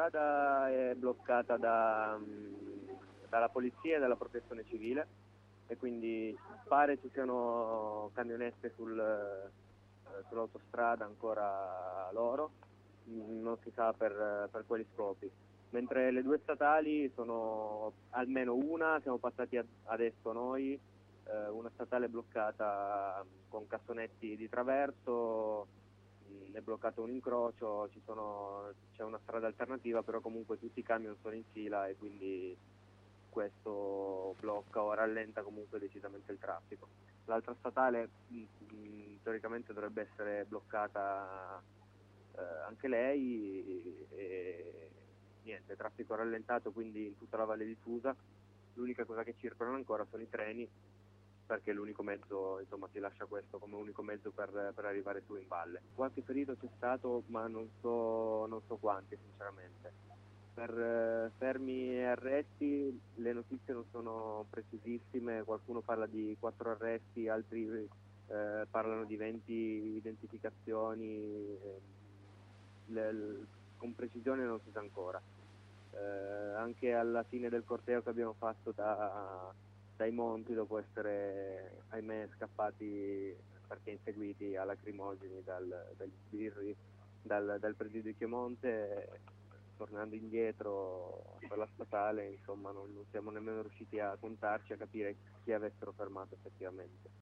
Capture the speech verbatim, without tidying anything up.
strada è bloccata da, mh, dalla polizia e dalla protezione civile, e quindi pare ci siano camionette sul, eh, sull'autostrada ancora loro, mh, non si sa per, per quali scopi. Mentre le due statali sono almeno una, siamo passati ad, adesso noi, eh, una statale bloccata con cassonetti di traverso, mh, è bloccato un incrocio, ci sono, c'è una strada alternativa, però comunque tutti i camion sono in fila e quindi questo blocca o rallenta comunque decisamente il traffico. L'altra statale mh, mh, teoricamente dovrebbe essere bloccata eh, anche lei, e niente, traffico rallentato quindi in tutta la Valle di Susa. L'unica cosa che circolano ancora sono i treni, perché l'unico mezzo, insomma, si lascia questo come unico mezzo per, per arrivare su in valle. Qualche ferito c'è stato, ma non so, non so quanti sinceramente. Per eh, fermi e arresti le notizie non sono precisissime, qualcuno parla di quattro arresti, altri eh, parlano di venti identificazioni, eh, le, le, con precisione non si sa ancora. Eh, anche alla fine del corteo che abbiamo fatto da, dai monti, dopo essere ahimè scappati perché inseguiti a lacrimogeni dal, dagli sbirri dal, dal presidio di Chiemonte, tornando indietro per la statale, insomma non, non siamo nemmeno riusciti a contarci, a capire chi avessero fermato effettivamente.